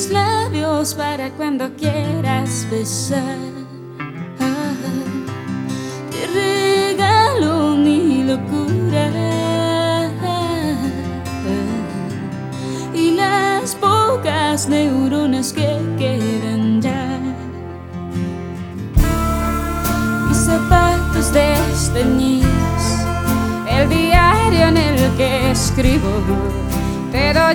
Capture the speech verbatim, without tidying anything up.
mis labios para cuando quieras besar. Ah, te regalo mi locura y las pocas neuronas que quedan ya. Mis zapatos desteñidos, el diario en el que escribo, te doy